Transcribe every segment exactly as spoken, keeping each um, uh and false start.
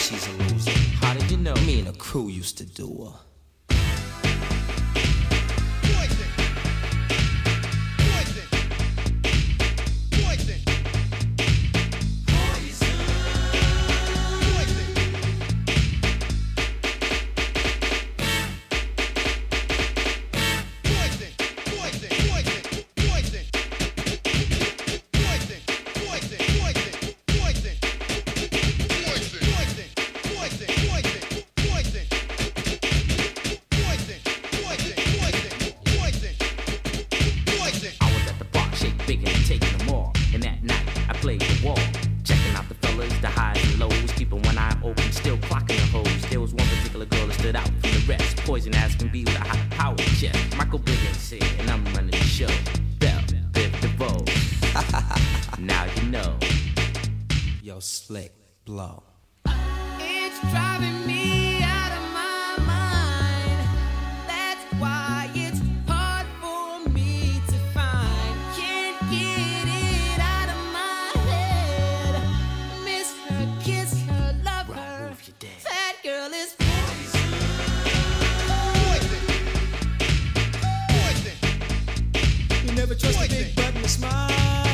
she's a loser. How did you know? Me and the crew used to do her. Slick blow. It's driving me out of my mind. That's why it's hard for me to find. Can't get it out of my head. Miss her, kiss her, love her. That girl is poison. Poison. You never trust a big button to smile.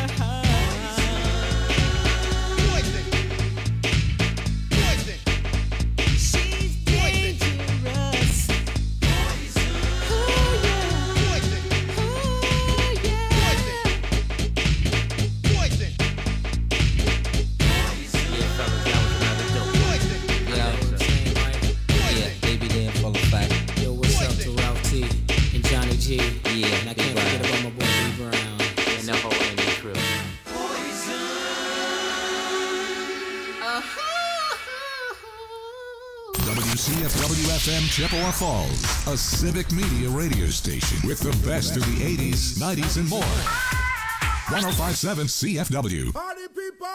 C F W F M Chippewa Falls, a civic media radio station with the best of the eighties, nineties, and more. one oh five point seven C F W. Party people!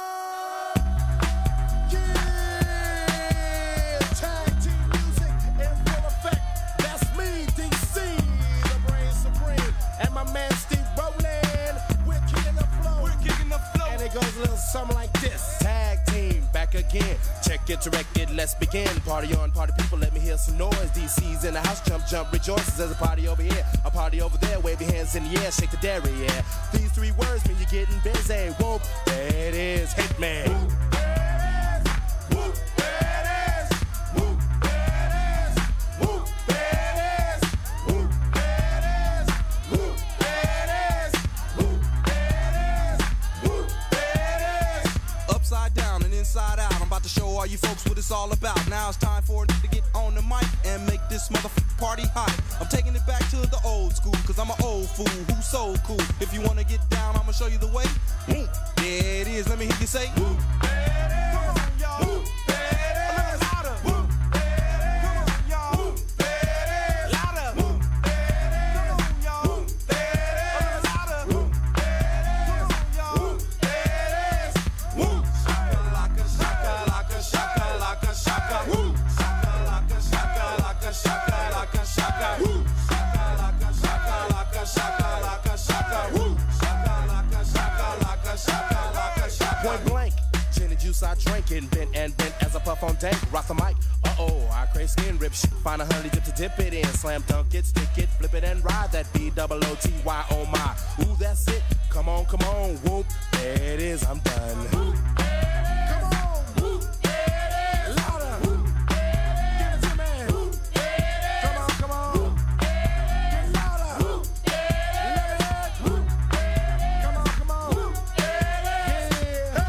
Something like this. Tag team back again. Check it, direct it, let's begin. Party on, party people, let me hear some noise. D C's in the house, jump, jump, rejoices. There's a party over here, a party over there. Wave your hands in the air, shake the dairy, yeah. These three words mean you're getting busy. Whoop, there it is, Hitman. Whoop, there it is. Whoop, there it is. Whoop, there it is. Whoop, there it is. Whoop, there it is. Whoop, there it is. Whoop, there it is. Whoop, there it is. Upside down and inside out. I'm about to show all you folks what it's all about. Now it's time for it to get on the mic and make this motherfucking party hot. I'm taking it back to the old school, cause I'm an old fool who's so cool. If you wanna get down, I'ma show you the way. There it is, let me hear you say. Whoop, there it is. Come on, y'all. Whoop, there it is. A little louder. Whoop, there it is. Come on, y'all. Whoop, there it is. Louder. Whoop, there it is. Come on, y'all. Whoop, there it is. A little louder. Whoop, there it is. Come on, y'all. Whoop, there it is. Whoop. Shaka, shaka, laka, shaka, laka, shaka. Whoop. Shaka, laka, shaka, laka, shaka, laka, shaka. Whoop. Shaka, laka, shaka, laka, shaka, laka, shaka. Whoop. Shaka, laka, shaka, laka, shaka, laka, shaka. Point blank, gin and juice I drink and bent and bent as I puff on dank. Rock the mic, uh-oh, I crave skin rip shit. Find a honey dip to dip it in. Slam dunk it, stick it, flip it and ride that B O O T Y, oh my. Ooh, that's it, come on, come on, whoop. There it is, I'm done. Whoop. Come on, whoop. There it is. Louder. Whoop. Give it to me. Whoop. Come on, come on. Whoop. Get louder. Whoop. Let it. Whoop. Come on, come on. Whoop. Yeah.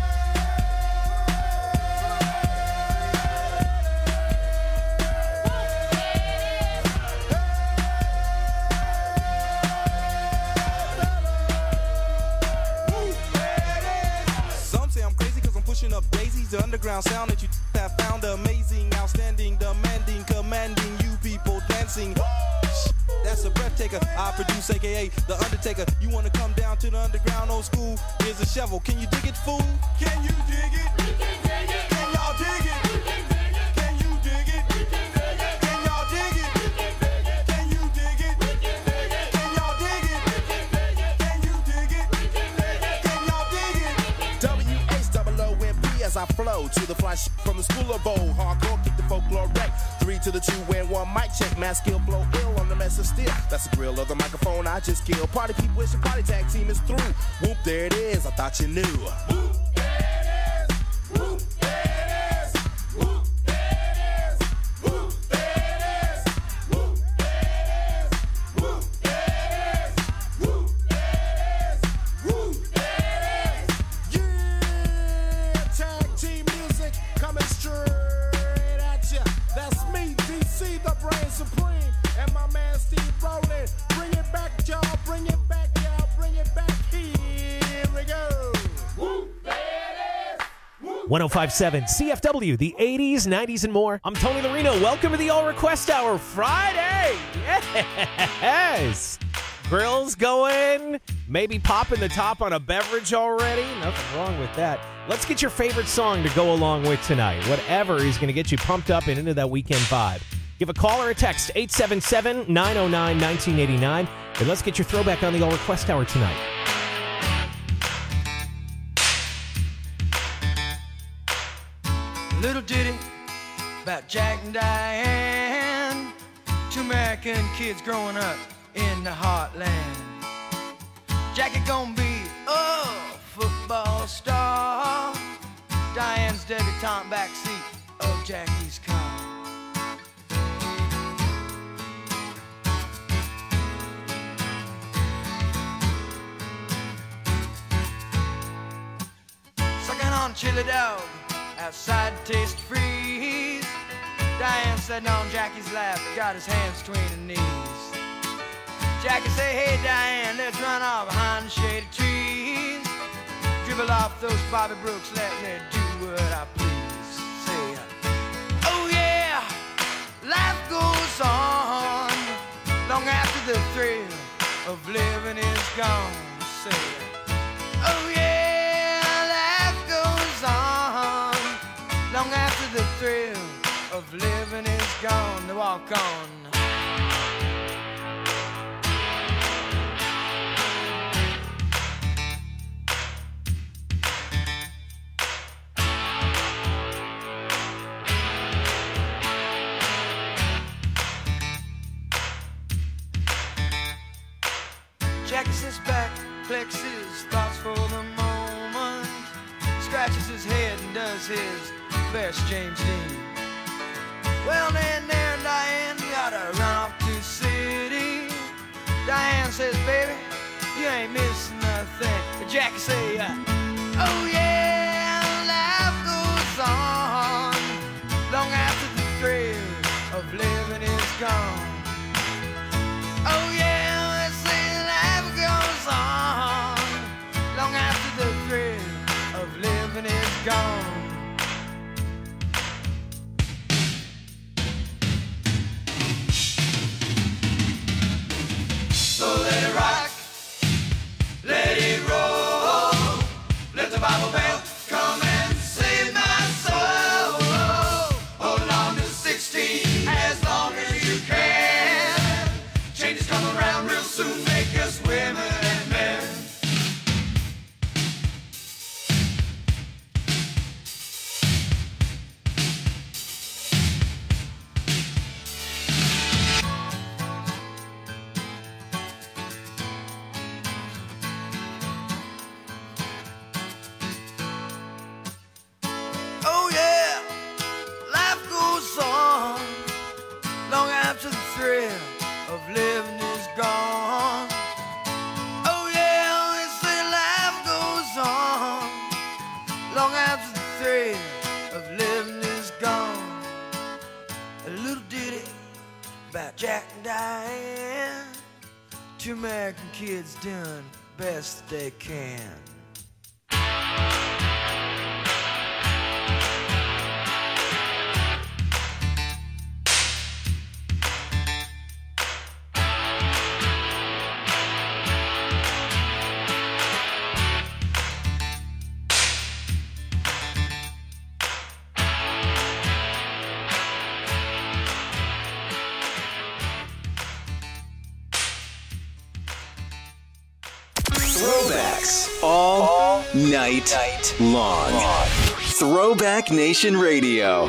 Some say I'm crazy cause I'm pushing up daisies. The underground sound that you have found amazing, outstanding, demanding, commanding you people dancing. That's a breath taker. I produce, aka The Undertaker. You wanna come down to the underground old school? Here's a shovel. Can you dig it, fool? Can you dig it? We can dig it. Can y'all dig it? We can dig it. Can you dig it? We can dig it. Can y'all dig it? We can dig it. Can you dig it? We can dig it. Can y'all dig it? We can dig it. Can you dig it? We can dig it. Can y'all dig it? W H O O M P as I flow to the fly sh- from the school of old. Hardcore, kick the folklore wreck. Three to the two and one mic check. Mass skill blow ill on the mess of steel. That's the grill of the microphone I just killed. Party people, wish your party tag team is through. Whoop, there it is. I thought you knew. Whoop, there it is. Whoop, there it is. Whoop, there it is. Whoop, there it is. Whoop, there it is. Whoop, there it is. Whoop, there it is. Whoop, there it is. Yeah, tag team music coming straight at ya. That's me, D C, the brain supreme, and my man Steve Rowland. Bring it back, y'all. Bring it back, y'all. Bring it back. Here we go. Whoop, there it is. Whoop. one oh five point seven C F W, the eighties, nineties, and more. I'm Tony Lorino. Welcome to the All Request Hour Friday. Yes. Grills going. Maybe popping the top on a beverage already. Nothing wrong with that. Let's get your favorite song to go along with tonight. Whatever is going to get you pumped up and into that weekend vibe. Give a call or a text, eight seven seven, nine oh nine, nineteen eighty-nine. And let's get your throwback on the All Request Hour tonight. Little ditty about Jack and Diane, two American kids growing up in the heartland. Jackie gonna be a football star, Diane's debutante backseat of Jackie's car. Sucking on chili dog outside taste freeze. Diane sitting on Jackie's lap, got his hands between her knees. Jackie say, hey Diane, let's run off behind the shady trees. Dribble off those Bobby Brooks, let me do what I please. Say, oh yeah, life goes on long after the thrill of living is gone. Say, oh yeah, life goes on long after the thrill of living is gone. To walk on. Jackie sits back, collects his thoughts for the moment, scratches his head and does his best James Dean. Well, then there, Diane, gotta run off to the city. Diane says, baby, you ain't missing nothing. But Jackie say, uh, oh yeah, life goes on long after the thrill of living is gone. Oh yeah, they say life goes on long after the thrill of living is gone. So let it rock, let it roll, let the Bible belt come and save my soul. Hold on to sixteen as long as you can. Changes come around real soon, make us women and men. Oh yeah, life goes on long after the thrill of living is gone. Oh yeah, they say life goes on long after the thrill of living is gone. A little ditty about Jack and Diane, two American kids doing best they can. Throwbacks all, all night, night long. long. Throwback Nation Radio.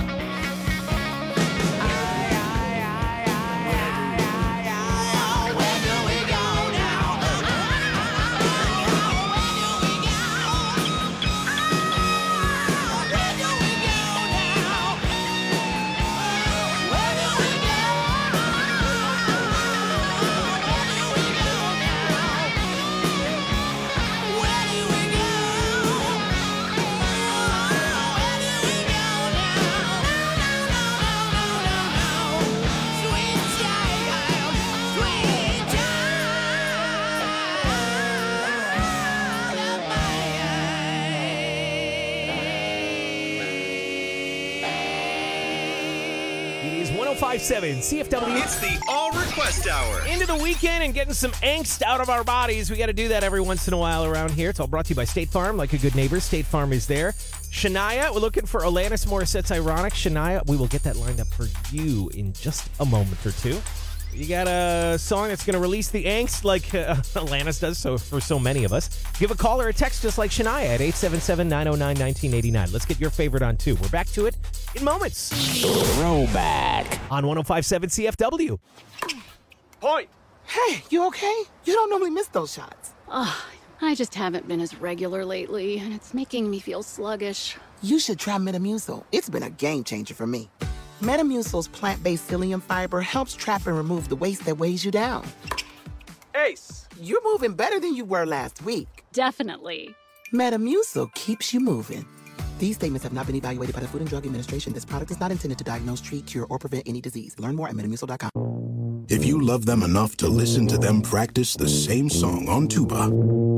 Where five seven C F W. It's the All Request Hour. Into the weekend and getting some angst out of our bodies. We got to do that every once in a while around here. It's all brought to you by State Farm. Like a good neighbor, State Farm is there. Shania, we're looking for Alanis Morissette's Ironic. Shania, we will get that lined up for you in just a moment or two. You got a song that's going to release the angst like uh, Alanis does so for so many of us. Give a call or a text just like Shania at eight seven seven, nine oh nine, one nine eight nine. Let's get your favorite on, too. We're back to it in moments. Throwback. On one oh five point seven C F W. Point. Hey, you okay? You don't normally miss those shots. Ugh, I just haven't been as regular lately, and it's making me feel sluggish. You should try Metamucil. It's been a game changer for me. Metamucil's plant-based psyllium fiber helps trap and remove the waste that weighs you down. Ace. You're moving better than you were last week. Definitely. Metamucil keeps you moving. These statements have not been evaluated by the Food and Drug Administration. This product is not intended to diagnose, treat, cure, or prevent any disease. Learn more at metamucil dot com. If you love them enough to listen to them practice the same song on tuba,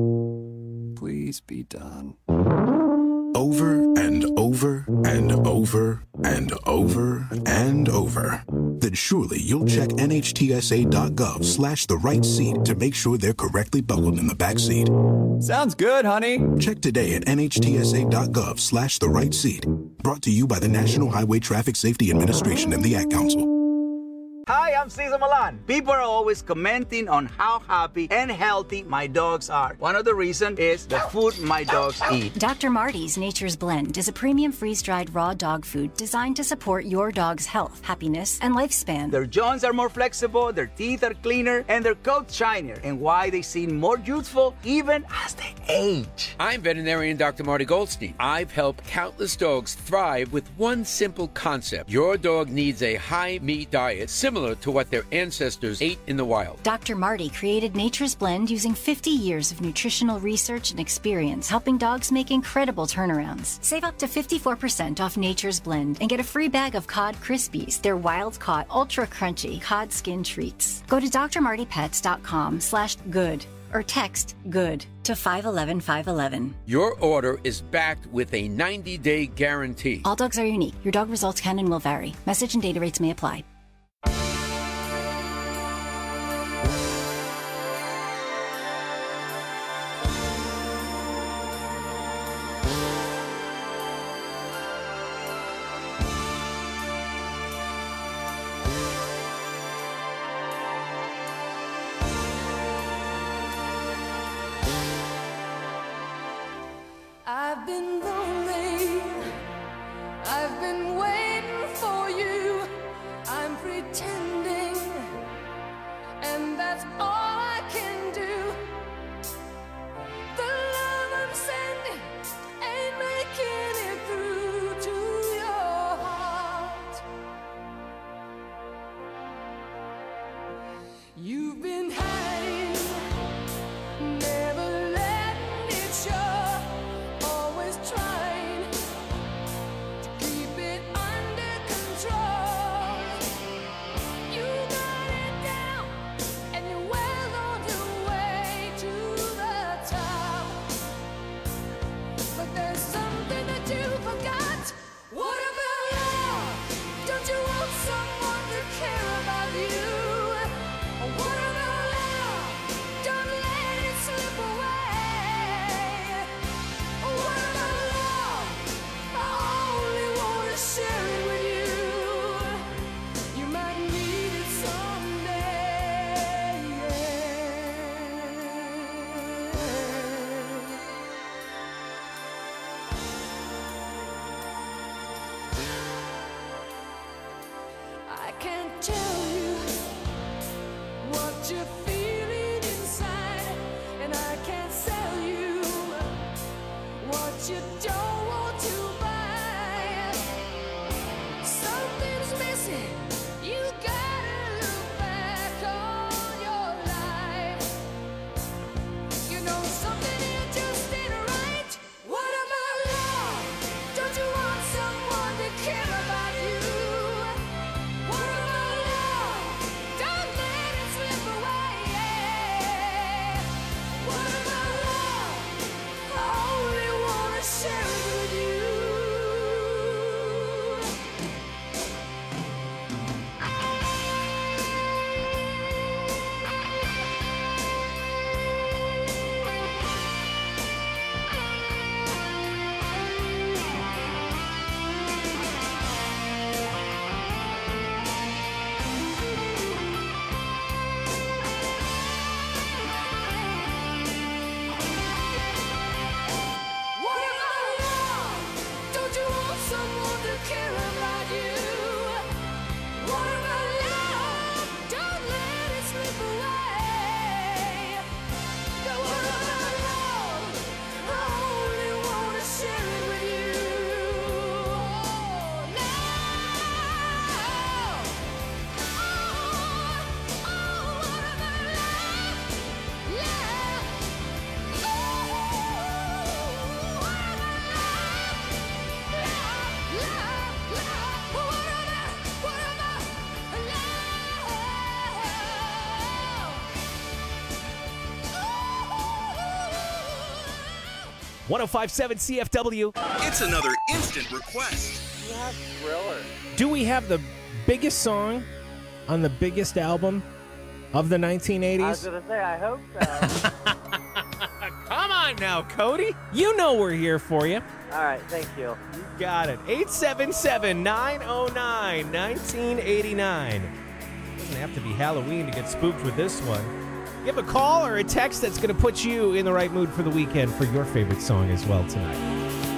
Please be done. over and over and over and over and over, then surely you'll check N H T S A dot gov slash the right seat to make sure they're correctly buckled in the back seat. Sounds good, honey. Check today at N H T S A dot gov slash the right seat. Brought to you by the National Highway Traffic Safety Administration and the Ad Council. Hi, I'm Cesar Milan. People are always commenting on how happy and healthy my dogs are. One of the reasons is the food my dogs eat. Doctor Marty's Nature's Blend is a premium freeze-dried raw dog food designed to support your dog's health, happiness, and lifespan. Their joints are more flexible, their teeth are cleaner, and their coats shinier, and why they seem more youthful even as they age. I'm veterinarian Doctor Marty Goldstein. I've helped countless dogs thrive with one simple concept. Your dog needs a high-meat diet similar to what their ancestors ate in the wild. Doctor Marty created Nature's Blend using fifty years of nutritional research and experience, helping dogs make incredible turnarounds. Save up to fifty-four percent off Nature's Blend and get a free bag of Cod Krispies, their wild-caught, ultra-crunchy cod skin treats. Go to D R marty pets dot com slash good or text GOOD to five one one, five one one. Your order is backed with a ninety-day guarantee. All dogs are unique. Your dog results can and will vary. Message and data rates may apply. I've been lonely. I've been waiting for you. I'm one oh five point seven C F W. It's another instant request. You have Thriller. Do we have the biggest song on the biggest album of the nineteen eighties? I was going to say, I hope so. Come on now, Cody. You know we're here for you. All right, thank you. You got it. eight seven seven, nine oh nine, one nine eight nine. Doesn't have to be Halloween to get spooked with this one. Give a call or a text that's going to put you in the right mood for the weekend for your favorite song as well tonight.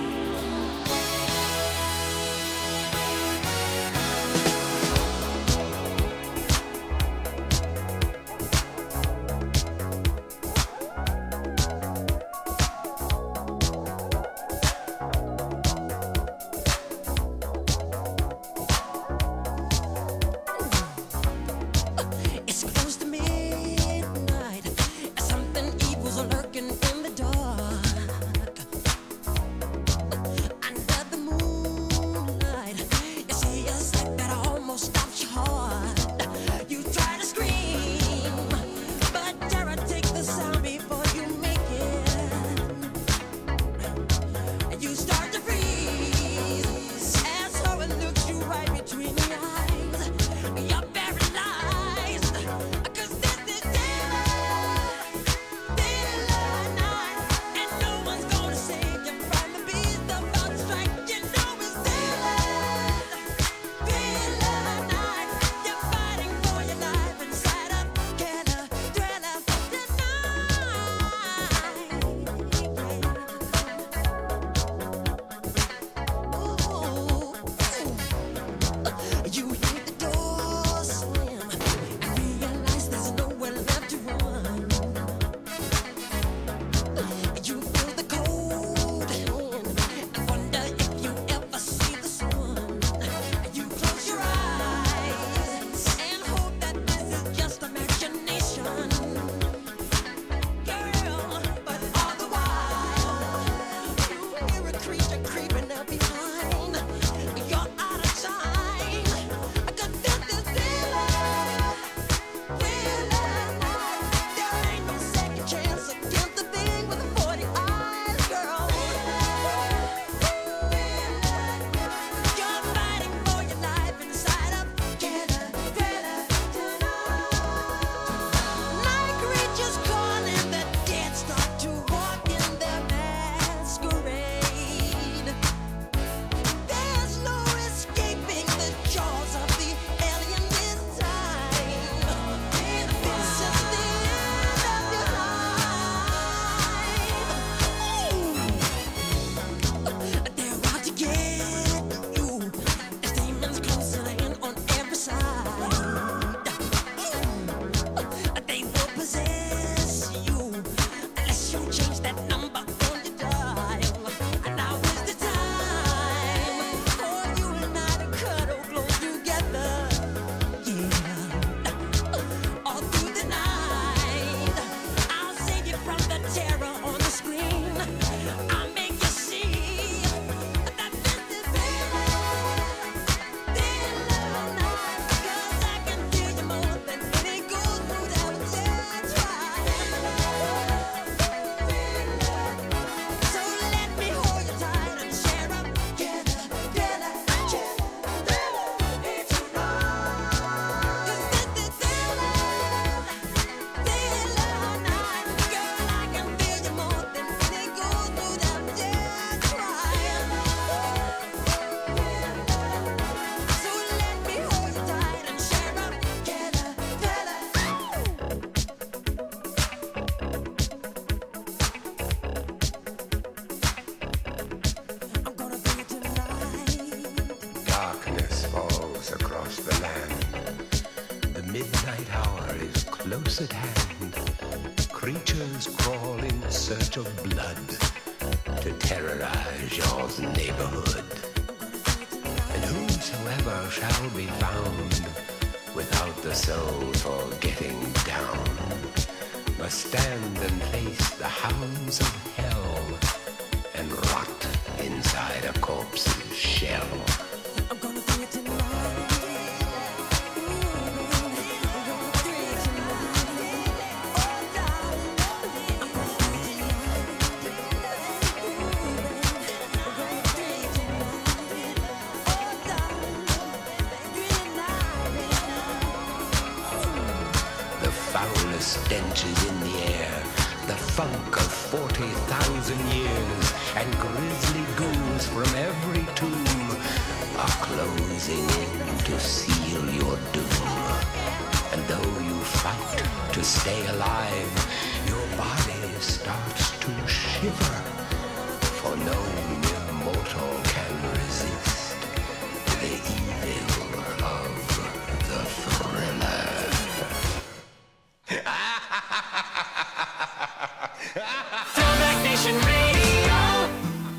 It's close to midnight. Something evil's lurking in the dark. Under the moonlight, you see a sight that almost stops your heart. You try to scream, but terror takes the sound before you make it. You start to freeze as horror looks you right between the eyes. You're paralyzed. You hear the door slam and realize there's nowhere left to run. You feel the cold hand and wonder if you ever see the sun. You close your eyes and hope that this is just imagination, girl. But all the while, you hear a creature creeping up behind. You're out of time. I could feel this thriller, thriller night. There ain't no second chance against the thing with the forty eyes, girl. You're fighting for your life inside of Thriller, Thriller tonight. Night creatures calling, the dead start to walk in their masquerade. There's no escaping the jaws of the alien this time. This is the end of your life. They're out to get you. There's demons closing in on every side. They will possess you unless you change that number on your dial. And now is the time for you and I to cuddle close together. Yeah, all through the night, I'll save you from the terror on the screen. I'll make you see that this is thriller, thriller night. 'Cause I can feel you more than any goes through that dead So let me hold you tight and share up together, together, together. It's tonight. 'Cause this is thriller, thriller night. Girl, I can feel you more than any goes through that dead trial. So let me hold you tight and share up together, I'm gonna feel it tonight. Darkness falls across the land. The midnight hour is close at hand. Creatures crawl in search of blood to terrorize your neighborhood. And whosoever shall be found without the soul for getting down must stand and face the hounds of hell and rot inside a corpse's shell. I'm gonna feel it tonight. Oh, darling. I'm gonna feel it tonight. in the air, the funk of forty thousand years, and grisly ghouls from every tomb are closing in to seal your doom. And though you fight to stay alive, your body starts to shiver, for no mere mortal can resist the evil of the thriller. Throwback Nation Radio.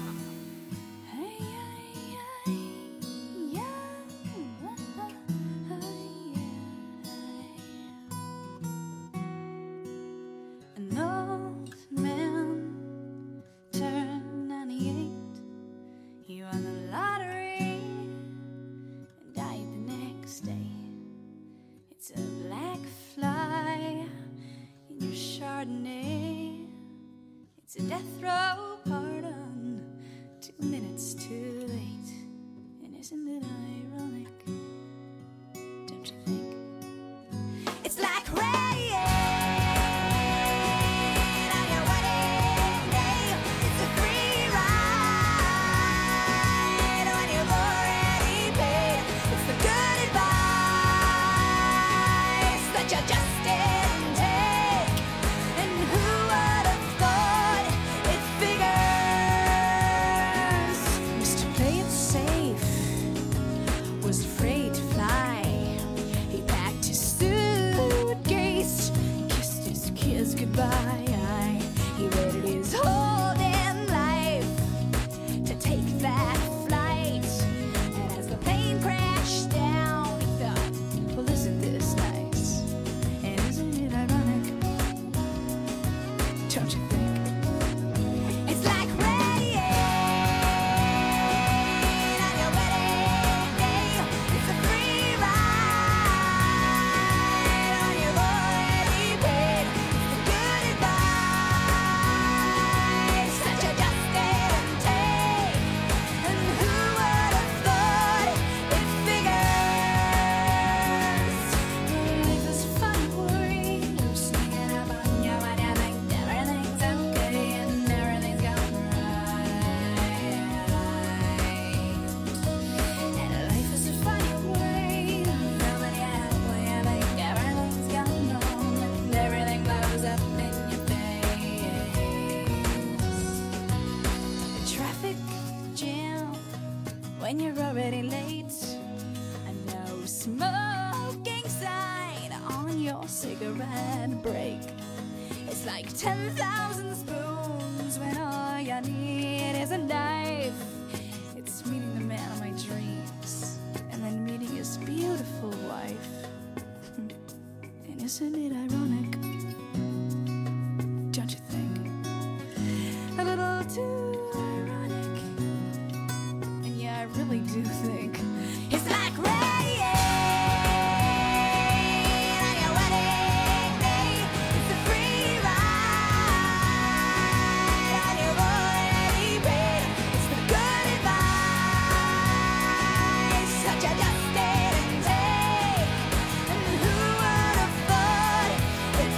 An old man turned ninety-eight. He won the lottery and died the next day. It's a black fly in your Chardonnay. It's a death row pardon, two minutes too late. And isn't it ironic? Don't you think? It's like rain on your wedding day. It's a free ride when you've already paid. It's the good advice that you just didn't take. And who would have thought it figures? Mister Play It Safe was afraid to fly. He packed his suitcase, kissed his kids goodbye. He waited his whole damn life to take that flight. And as the plane crashed down, he thought, well, isn't this nice? And isn't it ironic? Don't you think? It's like rain on your wedding day. It's a free ride when you've already paid. It's the good advice that you just didn't take. And who would have thought it figures? Life is fun, worry. You're sneaking up on you when you think everything's okay and everything's going right. And life is a funny way. Nobody halfway, I think everything's gone wrong and everything blows up in your face. A traffic jam when you're already late. A no smoking sign on your cigarette break. It's like ten thousand spoons when all you need is a knife. It's meeting the man of my dreams and then meeting his beautiful wife. And isn't it ironic? Don't you think? A little too ironic. And yeah, I really do think it's like rain on your wedding day. It's a free ride when you've already paid. It's the good advice that you just didn't take. And who would have thought it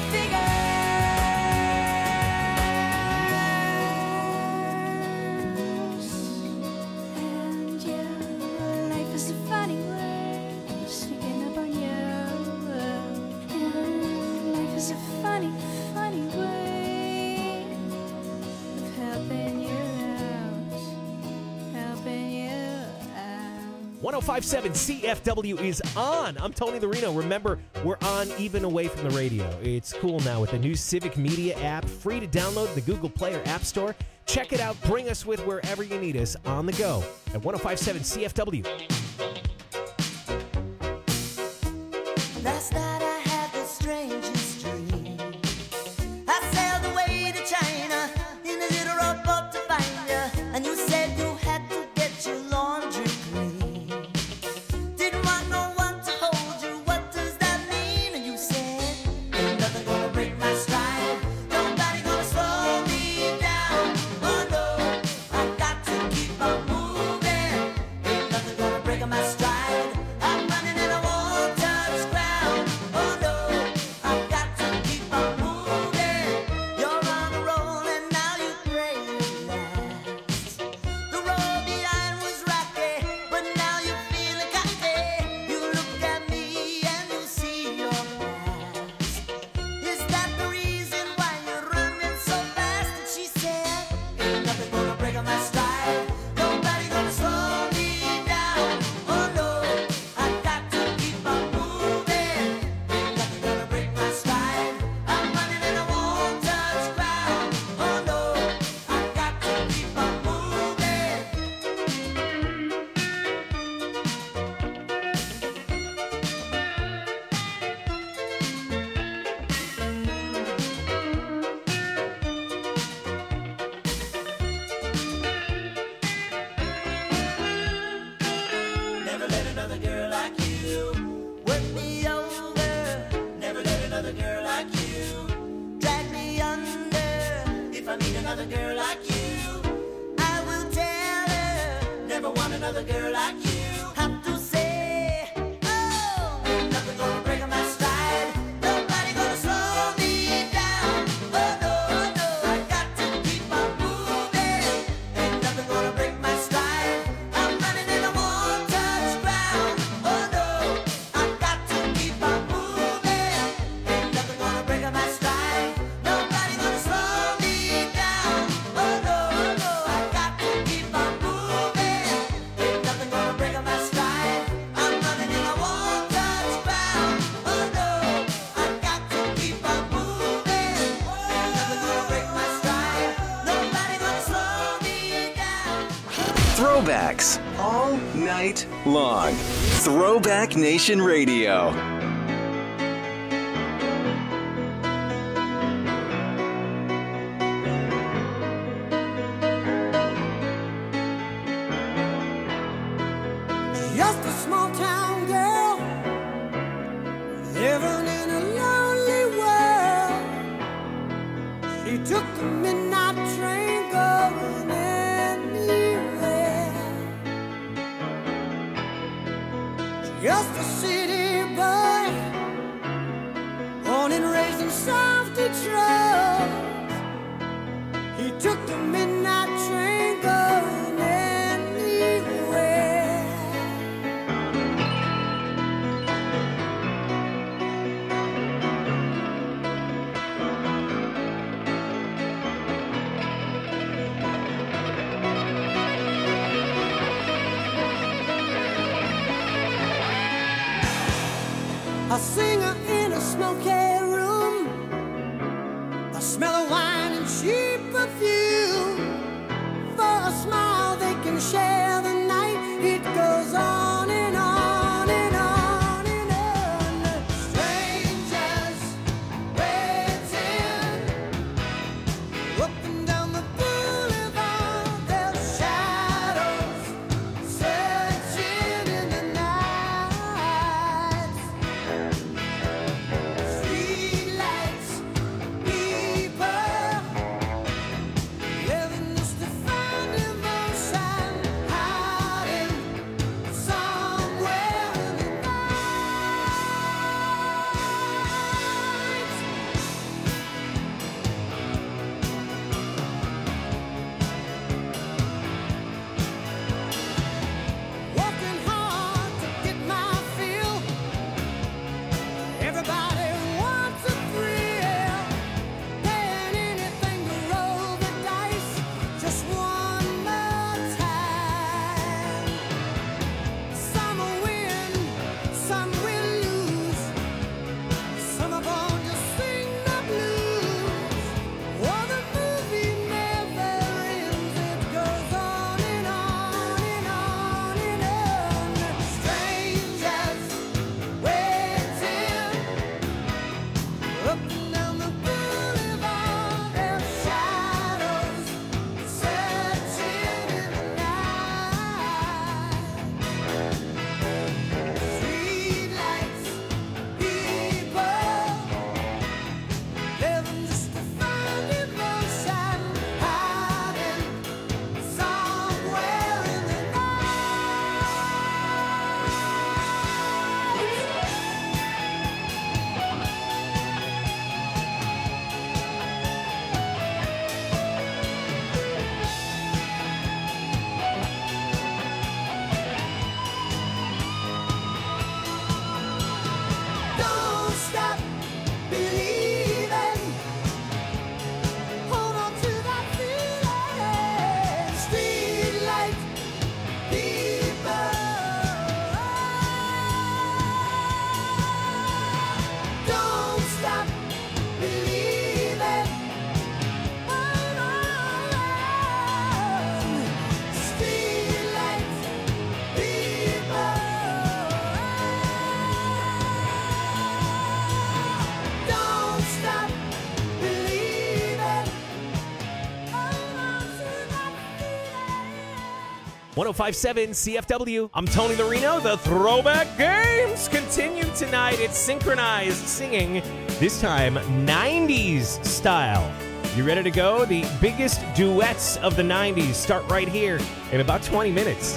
figures? And yeah, life is a funny way, sneaking up on you. And life is a funny, funny way of helping you out, helping you out. one oh five point seven C F W is on. I'm Tony Larino. Remember, we're on even away from the radio. It's cool now with the new Civic Media app, free to download in the Google Play or App Store. Check it out. Bring us with wherever you need us on the go at one oh five point seven C F W. Last night I had the strangest dream. I sailed away to China in a little rowboat to find you, and you said you had to get your laundry clean. Didn't want no one to hold you. What does that mean? And you said, ain't nothing gonna break my stride. Nobody gonna slow me down. Oh no, I got to keep on moving. Ain't nothing gonna break my stride. I'm running and I won't touch ground. never meet another girl like you. I will tell her, never want another girl like you. Have to say, oh, ain't nothing gonna break my stride. Nobody gonna slow me down. Oh no, oh no, I got to keep on moving. Ain't nothing gonna break my stride. I'm running in a one-touch ground. Oh no, I got to keep on moving. Ain't nothing gonna break my stride. Nobody gonna slow me down. Oh no, oh no, I got to keep on moving. Ain't nothing gonna break my stride. I'm running in a one-touch ground. Oh no, I got to keep on moving. Ain't nothing gonna break my stride. Nobody gonna slow me down. Throwbacks all night long. Throwback Nation Radio. Just a small town girl living in a lonely world. She took the midnight train going anywhere. Just a city boy, born and raised in South Detroit. He took the midnight train going anywhere. A singer in a smoky room, the smell of wine and cheap perfume. For a smile they can share the night. It goes on and on and on and on. Strangers waiting up and down the boulevard. Their shadows searching in the night. Streetlights, people living just to find emotion, hiding somewhere in the night. Working hard to get my fill. Everybody wants a thrill, paying anything to roll the dice just one more time. Some will win, some will lose. Some are born to sing the blues. Oh, the movie never ends. It goes on and on and on and on. Strangers waiting up and down the boulevard. Their shadows searching in the night. Streetlights, people living just to find emotion, hiding somewhere in the Don't stop believing. Hold on to that feeling. Streetlight people. Don't stop believing. Hold on. Streetlight people. Don't stop believing. Hold on to that feeling. one oh five point seven C F W. I'm Tony Larino. The Throwback Games continue tonight. It's synchronized singing, this time nineties style. You ready to go? The biggest duets of the nineties start right here in about twenty minutes.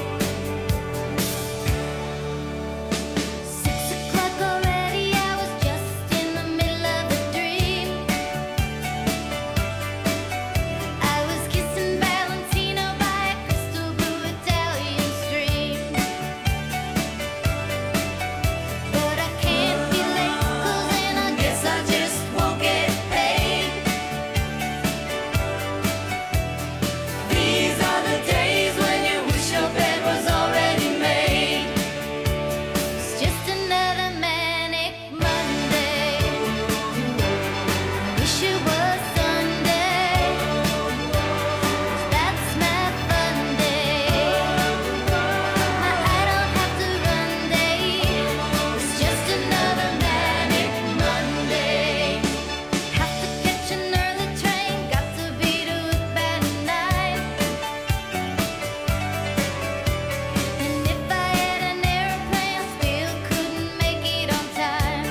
These are the days when you wish your bed was already made. It's just another manic Monday. Wish it was Sunday. That's my fun day. I don't have to run day. It's just another manic Monday. Have to catch an early train. Got to be to it by nine. And if I had an airplane, still couldn't make it on time.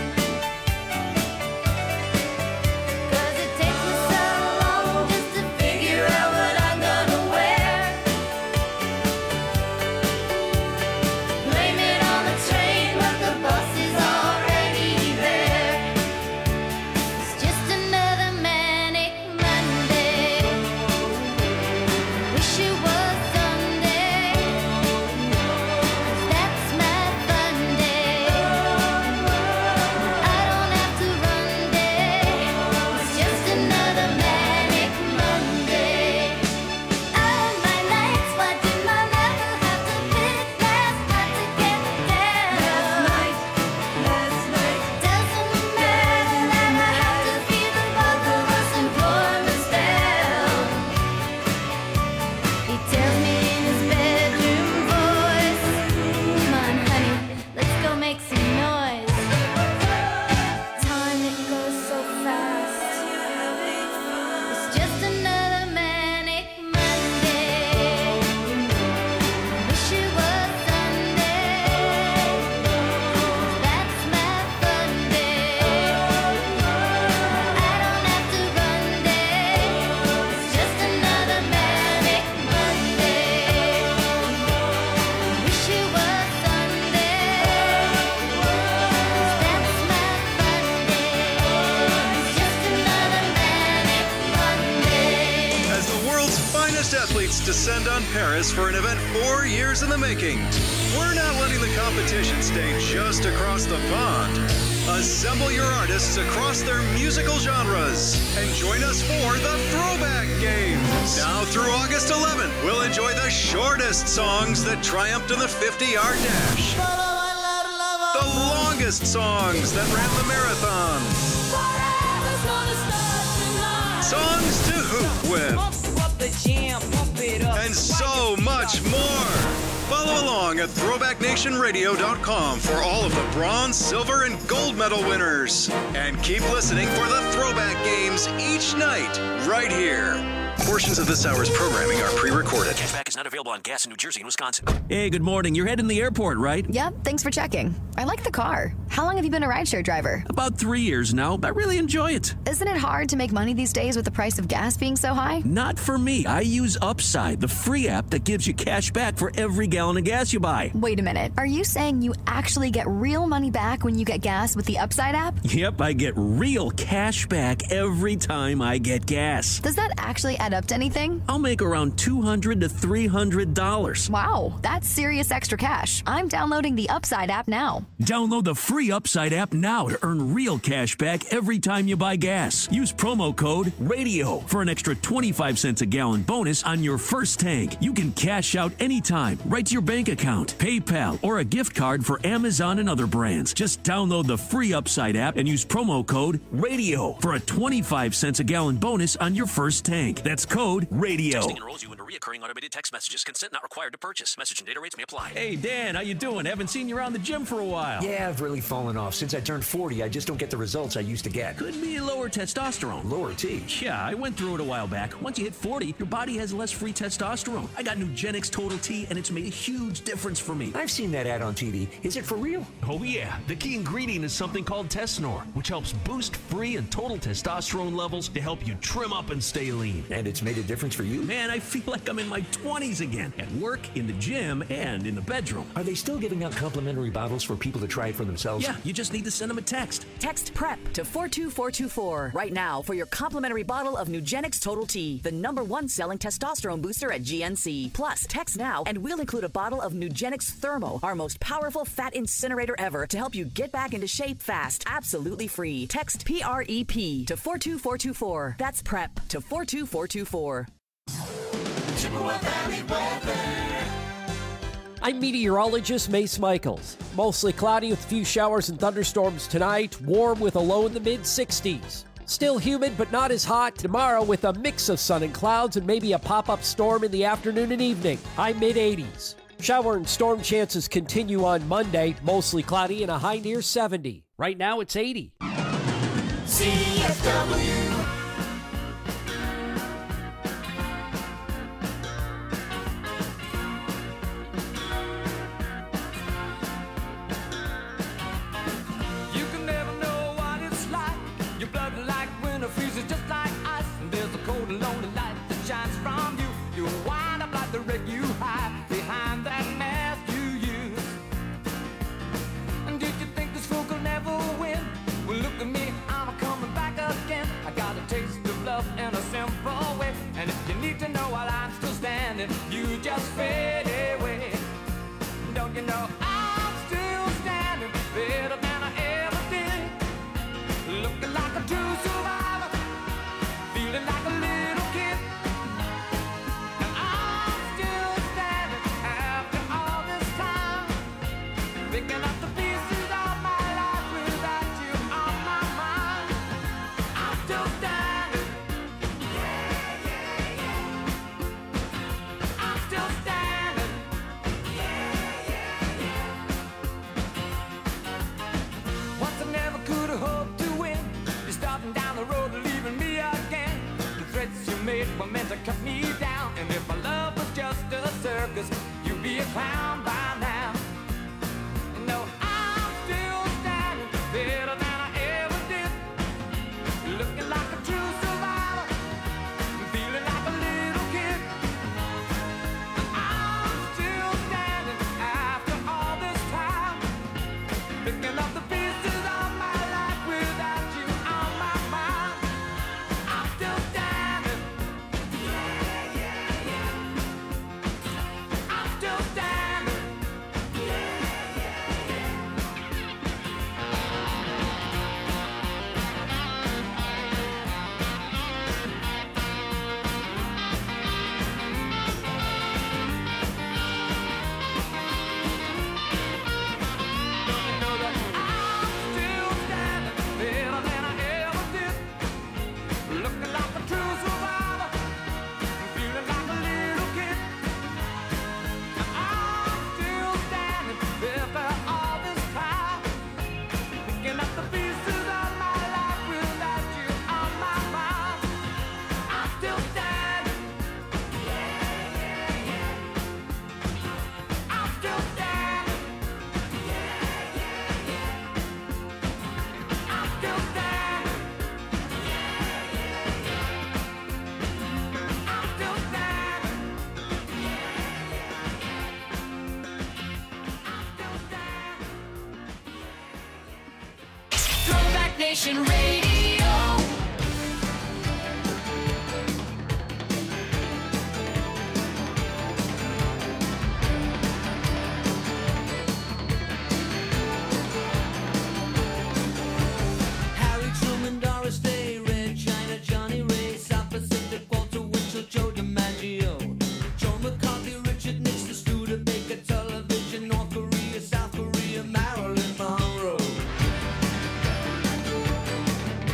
'Cause it takes me so long just to figure out what I'm gonna wear. Blame it on the train, but the bus is already there. It's just another manic Monday. Wish it was Sunday. 'Cause that's my fun day. I don't have to run day. It's just another manic Monday. All my nights, why did I never have to pick last night to get down? Last night, last night. Doesn't matter that I have to feed the both of us and promise down. He tells me in his bedroom voice, come on, honey, let's go make some noise. Time, it goes so fast. It's just another manic Monday. Wish it was Sunday. That's my fun day. I don't have to run day. It's just another manic Monday. Wish it was Sunday. That's my fun day. It's just another manic Monday. As the world's finest athletes descend on Paris for an event four years in the making, we're not letting the competition stay just across the pond. Assemble your artists across their musical genres and join us for the Throwback Games. Now through August eleventh, we'll enjoy the shortest songs that triumphed in the fifty-yard dash, the longest songs that ran the marathon, songs to hoop with, and so much more. Follow along at throwback nation radio dot com for all of the bronze, silver, and gold medal winners. And keep listening for the Throwback Games each night, right here. Portions of this hour's programming are pre-recorded. Cashback is not available on gas in New Jersey and Wisconsin. Hey, good morning. You're heading to the airport, right? Yep, thanks for checking. I like the car. How long have you been a rideshare driver? About three years now. I really enjoy it. Isn't it hard to make money these days with the price of gas being so high? Not for me. I use Upside, the free app that gives you cash back for every gallon of gas you buy. Wait a minute. Are you saying you actually get real money back when you get gas with the Upside app? Yep, I get real cash back every time I get gas. Does that actually add up to anything? I'll make around two hundred to three hundred dollars. Wow, that's serious extra cash. I'm downloading the Upside app now. Download the free Upside app now to earn real cash back every time you buy gas. Use promo code RADIO for an extra twenty-five cents a gallon bonus on your first tank. You can cash out anytime, right to your bank account, PayPal, or a gift card for Amazon and other brands. Just download the free Upside app and use promo code RADIO for a twenty-five cents a gallon bonus on your first tank. That's code RADIO. Texting enrolls you into for reoccurring automated text messages. Consent not required to purchase. Message and data rates may apply. Hey, Dan, how you doing? Haven't seen you around the gym for a while. Yeah, I've really fallen off. Since I turned forty, I just don't get the results I used to get. Could be lower testosterone. Lower T? Yeah, I went through it a while back. Once you hit forty, your body has less free testosterone. I got Nugenix Total T, and it's made a huge difference for me. I've seen that ad on T V. Is it for real? Oh, yeah. The key ingredient is something called Tesnor, which helps boost free and total testosterone levels to help you trim up and stay lean. And it's made a difference for you? Man, I feel like I'm in my twenties again. At work, in the gym, and in the bedroom. Are they still giving out complimentary bottles for people to try it for themselves? Yeah, you just need to send them a text. Text PREP to four two four two four right now for your complimentary bottle of Nugenix Total T, the number one selling testosterone booster at G N C. Plus, text now and we'll include a bottle of Nugenix Thermo, our most powerful fat incinerator ever, to help you get back into shape fast, absolutely free. Text P R E P to four two four two four. That's PREP to four two four two four. Chippewa Valley weather. I'm meteorologist Mace Michaels. Mostly cloudy with a few showers and thunderstorms tonight. Warm with a low in the mid sixties. Still humid but not as hot. Tomorrow with a mix of sun and clouds and maybe a pop-up storm in the afternoon and evening. High mid eighties. Shower and storm chances continue on Monday. Mostly cloudy and a high near seventy. Right now it's eighty. C F W. You can never know what it's like. Your blood like winter freezes just like ice. And there's a cold and lonely light that shines from you. You wind up like the wreck you hide behind that mask you use. And did you think this fool could never win? Well, look at me, I'm coming back again. I got a taste of love in a simple way. And if you need to know while I'm still standing, you just fade away. Don't you know I'm still standing better than I ever did? Looking like a true survivor, feeling like a little kid. And I'm still standing after all this time, picking up the pieces of my life without you on my mind. I'm still standing. Yeah, yeah, yeah. I'm still standing. Yeah, yeah, yeah. Once I never could have hoped to win. You're starting down the road, leaving me again. The threats you made were meant to cut me down. And if my love was just a circus, you'd be a clown by now. No, I'm still standing better than I ever did. Looking like a true survivor, feeling like a little kid. I'm still standing after all this time, picking up the pieces of my life without you on my mind. I'm still standing. Yeah, yeah, yeah. I'm still standing. Yeah, yeah, yeah. Know that I'm still standing better than I ever did. Looking like a true survivor, feeling like a little kid. I'm still standing after all this time, picking up the pieces of my life without you on my mind. I'm still standing. Yeah, yeah, yeah. I'm still standing. Yeah, yeah, yeah. I'm still standing. Yeah, yeah, yeah. I'm still standing. Throwback Nation Radio. Harry Truman, Doris Day, Red China, Johnny Ray, South Pacific, Walter Winchell, Joe DiMaggio, Joe McCarthy, Richard Nixon, Studebaker, television, North Korea, South Korea, Marilyn Monroe.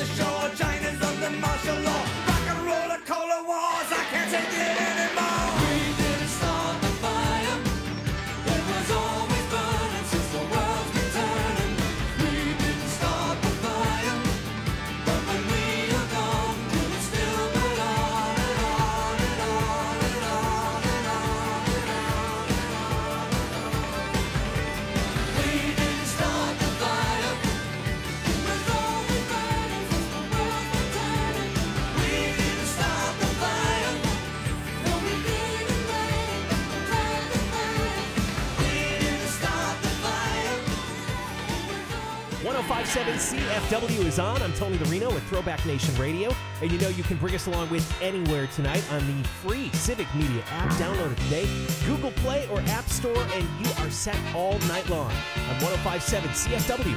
shore, China's under martial law. Rock and roll and cola wars, I can't take it anymore. We didn't start the fire, it was always burning since the world's been turning. We didn't start the fire, but when we are gone, will it still burn on and on and on and on and on and on and on and on. We didn't start the fire, it was always burning since the world's been turning. We didn't start the fire, no we didn't burn it, start the fire. We didn't start the fire. one oh five point seven C F W is on. I'm Tony Larino with Throwback Nation Radio. And you know you can bring us along with anywhere tonight on the free Civic Media app. Download it today. Google Play or App Store, and you are set all night long on one oh five point seven C F W.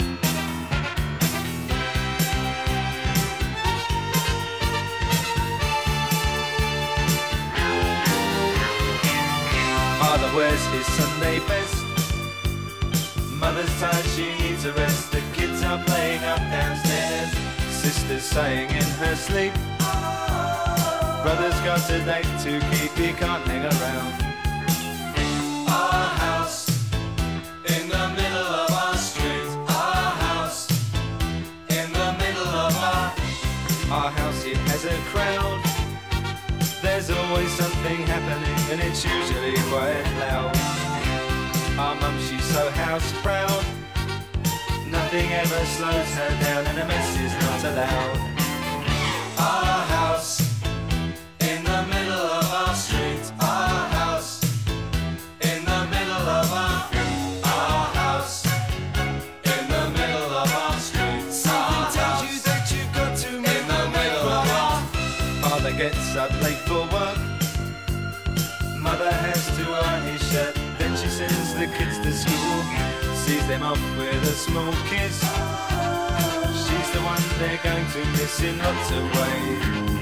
Father wears his Sunday best. Mother's tired, she needs a rest. The kids are playing up downstairs. Sister's sighing in her sleep. Brother's got a date to keep, he can't hang around. Our house in the middle of our street. Our house in the middle of our Our house, it has a crowd. There's always something happening and it's usually quite loud. Our mum, she's so house proud. Nothing ever slows her down and a mess is not allowed. Our house in the middle of our street. Our house in the middle of our Our house in the middle of our street. Something tells you that you've got to move in the middle of our Father gets up late for work. Mother has to iron his shirt. Then she sends the kids to school, sees them off with a small kiss. She's the one they're going to miss in lots of ways.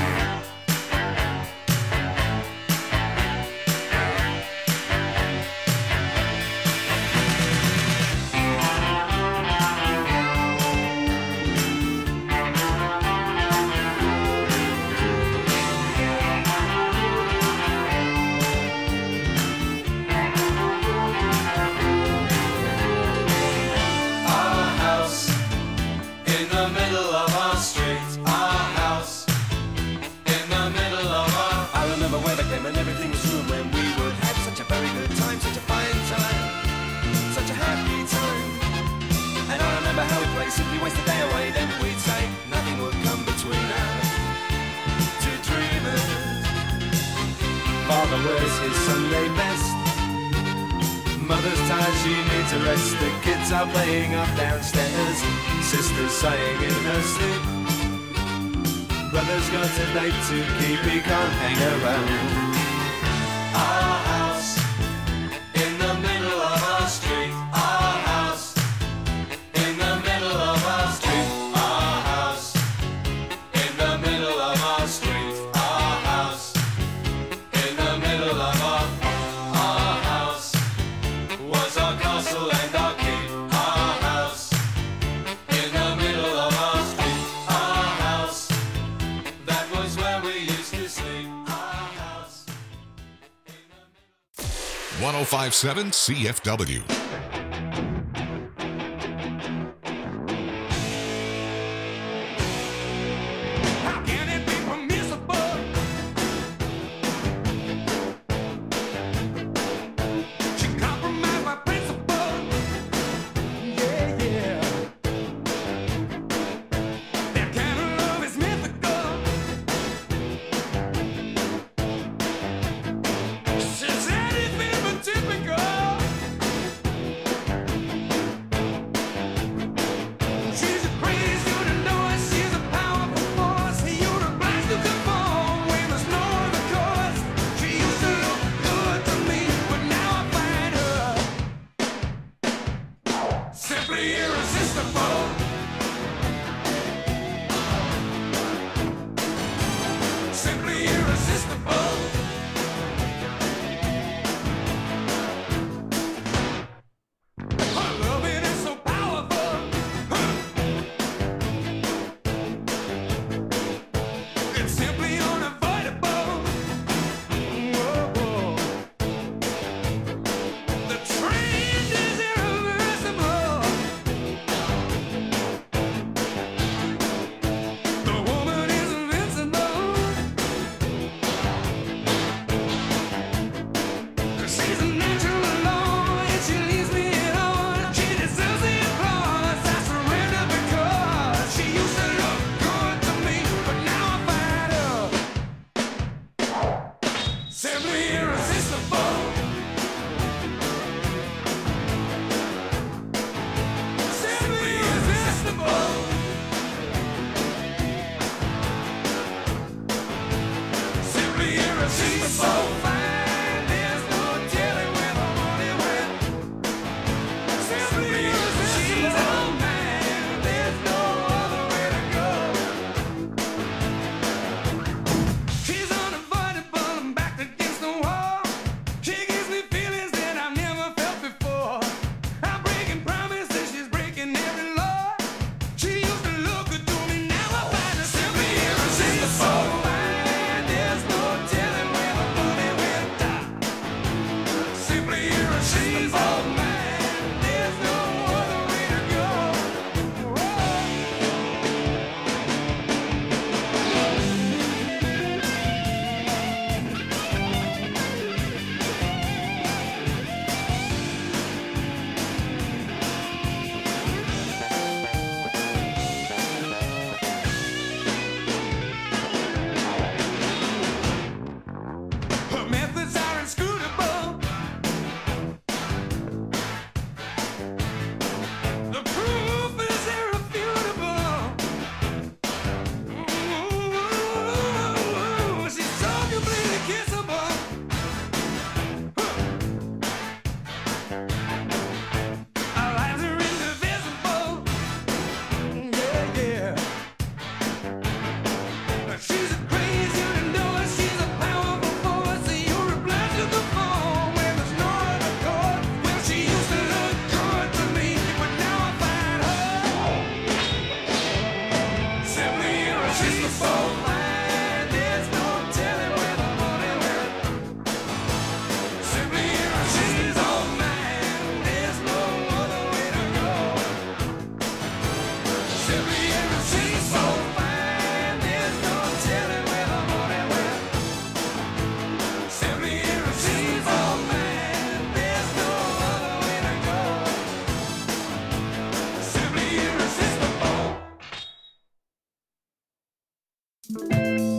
And everything was room when we would have such a very good time, such a fine time, such a happy time. And I remember how we played simply waste the day away. Then we'd say nothing would come between us, two dreamers. Father wears his Sunday best. Mother's tired, she needs a rest. The kids are playing up downstairs. Sister's sighing in her sleep. Brother's got a date to keep, he can't hang around. Our house in the middle of our street. Our house in the middle of our street. Our house in the middle of our street. Our house in the middle of our Our house was our castle and our keep. Our house in the middle of our street. Our house, that was where we used to sleep. Our house. one oh five point seven C F W. How can it be permissible? She compromised my principle. Yeah, yeah. That kind of love is mythical. She said anything but typical. Simply irresistible.